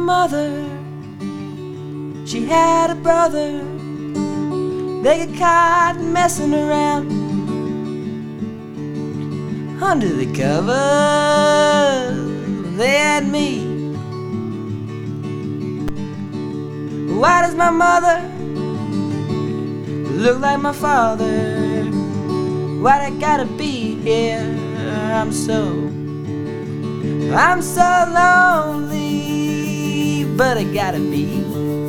mother, she had a brother. They got caught messing around under the covers. They had me. Why does my mother look like my father? Why'd I gotta be here? I'm so lonely, but I gotta be.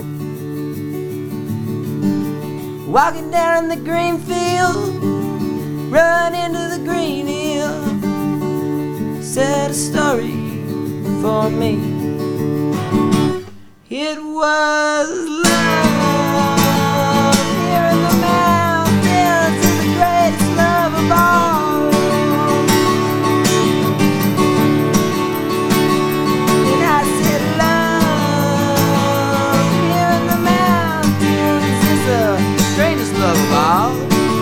Walking down the green field, run into the green hill, said a story for me. It was love here in the mountains, is the greatest love of all. And I said love here in the mountains is the strangest love of all.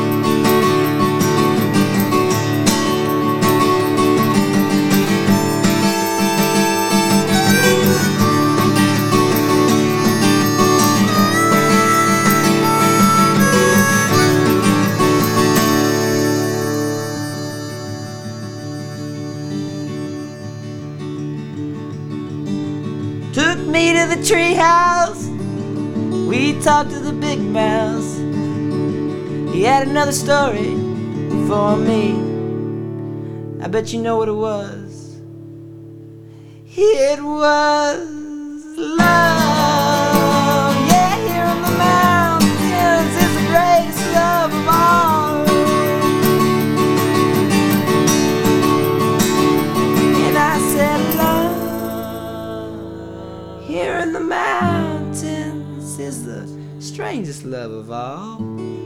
Took me to the treehouse, we talked to the big mouse. He had another story for me. I bet you know what it was. It was love. Yeah, here in the mountains is the greatest love of all. And I said love here in the mountains is the strangest love of all.